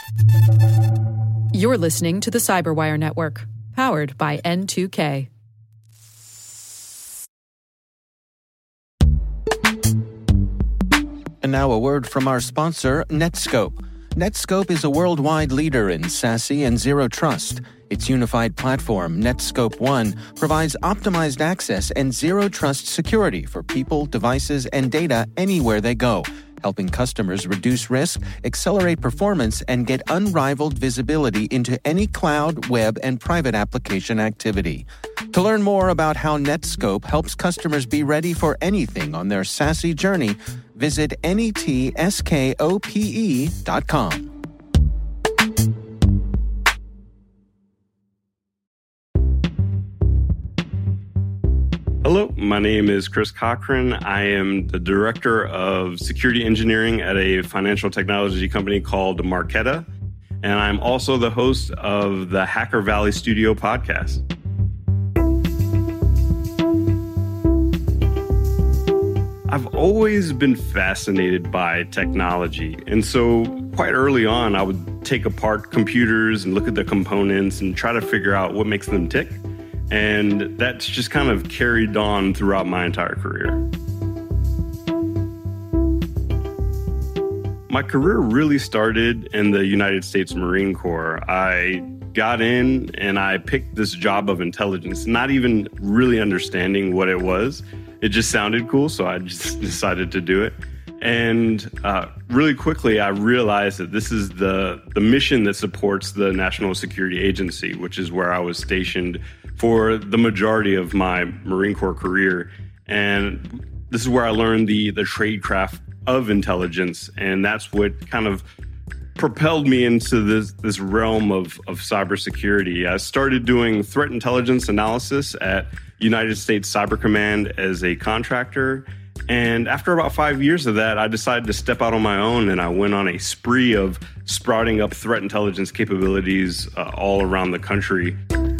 You're listening to the Cyberwire Network, powered by N2K. And now a word from our sponsor, Netskope. Netskope is a worldwide leader in SASE and Zero Trust. Its unified platform, Netskope One, provides optimized access and Zero Trust security for people, devices, and data anywhere they go, helping customers reduce risk, accelerate performance, and get unrivaled visibility into any cloud, web, and private application activity. To learn more about how Netskope helps customers be ready for anything on their SASE journey, visit netskope.com. Hello, my name is Chris Cochran. I am the Director of Security Engineering at a financial technology company called Marqeta, and I'm also the host of the Hacker Valley Studio podcast. I've always been fascinated by technology, and so quite early on, I would take apart computers and look at the components and try to figure out what makes them tick. And that's just kind of carried on throughout my entire career. My career really started in the United States Marine Corps. I got in and I picked this job of intelligence, not even really understanding what it was. It just sounded cool, so I just decided to do it. And really quickly, I realized that this is the mission that supports the National Security Agency, which is where I was stationed for the majority of my Marine Corps career. And this is where I learned the tradecraft of intelligence. And that's what kind of propelled me into this realm of cybersecurity. I started doing threat intelligence analysis at United States Cyber Command as a contractor. And after about 5 years of that, I decided to step out on my own, and I went on a spree of sprouting up threat intelligence capabilities all around the country.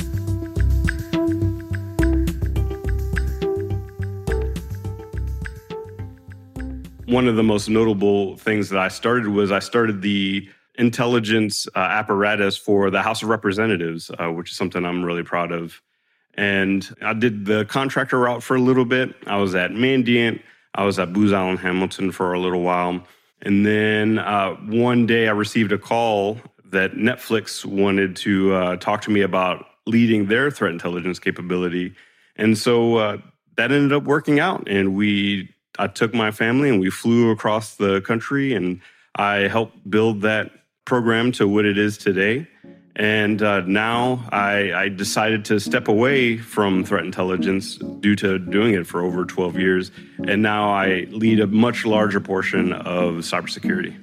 One of the most notable things that I started the intelligence apparatus for the House of Representatives, which is something I'm really proud of. And I did the contractor route for a little bit. I was at Mandiant. I was at Booz Allen Hamilton for a little while. And then one day I received a call that Netflix wanted to talk to me about leading their threat intelligence capability. And so that ended up working out. And I took my family and we flew across the country, and I helped build that program to what it is today. And now I decided to step away from threat intelligence due to doing it for over 12 years. And now I lead a much larger portion of cybersecurity.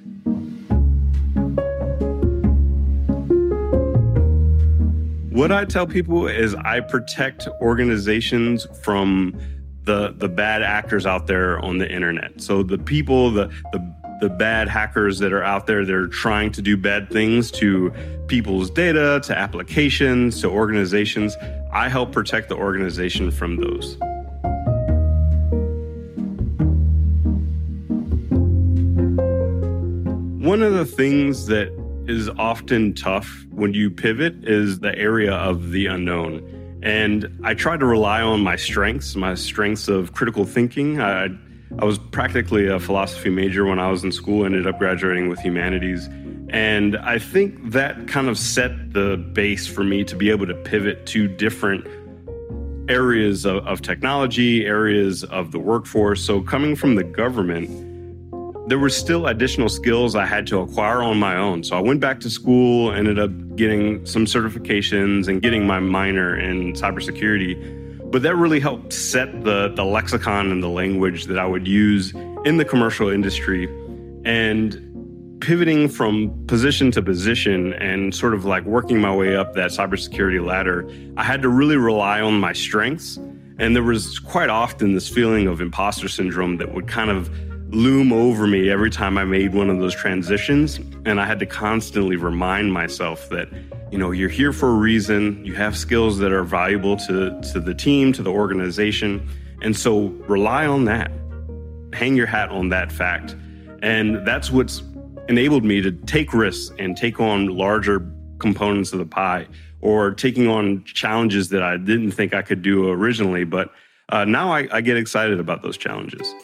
What I tell people is I protect organizations from the bad actors out there on the internet. So the people, the bad hackers that are out there, they're trying to do bad things to people's data, to applications, to organizations. I help protect the organization from those. One of the things that is often tough when you pivot is the area of the unknown. And I try to rely on my strengths of critical thinking. I was practically a philosophy major when I was in school, ended up graduating with humanities. And I think that kind of set the base for me to be able to pivot to different areas of technology, areas of the workforce. So coming from the government, there were still additional skills I had to acquire on my own. So I went back to school, ended up getting some certifications and getting my minor in cybersecurity. But that really helped set the lexicon and the language that I would use in the commercial industry. And pivoting from position to position and sort of like working my way up that cybersecurity ladder, I had to really rely on my strengths. And there was quite often this feeling of imposter syndrome that would kind of loom over me every time I made one of those transitions. And I had to constantly remind myself that, you know, you're here for a reason. You have skills that are valuable to the team, to the organization. And so rely on that. Hang your hat on that fact. And that's what's enabled me to take risks and take on larger components of the pie, or taking on challenges that I didn't think I could do originally. But now I get excited about those challenges.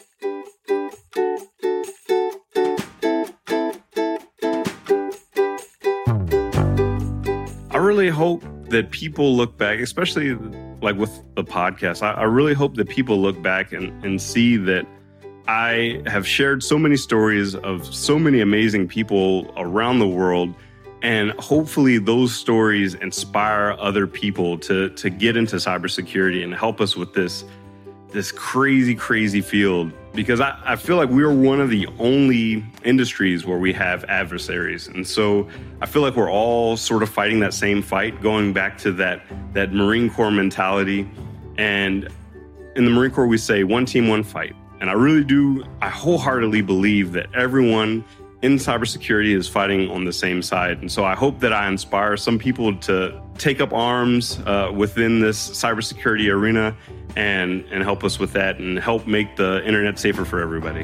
I really hope that people look back, especially like with the podcast, I really hope that people look back and see that I have shared so many stories of so many amazing people around the world. And hopefully those stories inspire other people to get into cybersecurity and help us with this crazy, crazy field. Because I feel like we're one of the only industries where we have adversaries. And so I feel like we're all sort of fighting that same fight, going back to that Marine Corps mentality. And in the Marine Corps, we say one team, one fight. And I wholeheartedly believe that everyone in cybersecurity is fighting on the same side. And so I hope that I inspire some people to take up arms within this cybersecurity arena and help us with that and help make the internet safer for everybody.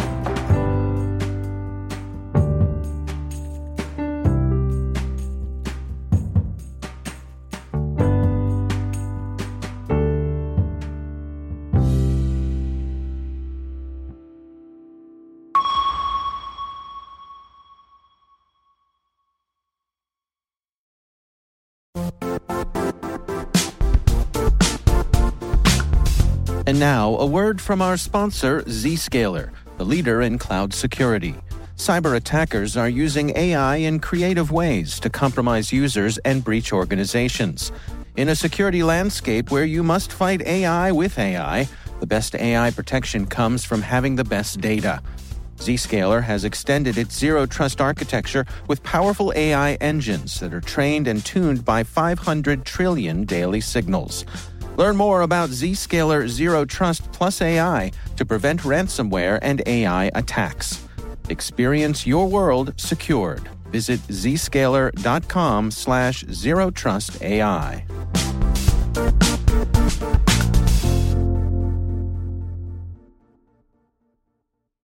And now, a word from our sponsor, Zscaler, the leader in cloud security. Cyber attackers are using AI in creative ways to compromise users and breach organizations. In a security landscape where you must fight AI with AI, the best AI protection comes from having the best data. Zscaler has extended its Zero Trust architecture with powerful AI engines that are trained and tuned by 500 trillion daily signals. Learn more about Zscaler Zero Trust Plus AI to prevent ransomware and AI attacks. Experience your world secured. Visit zscaler.com/zerotrustai.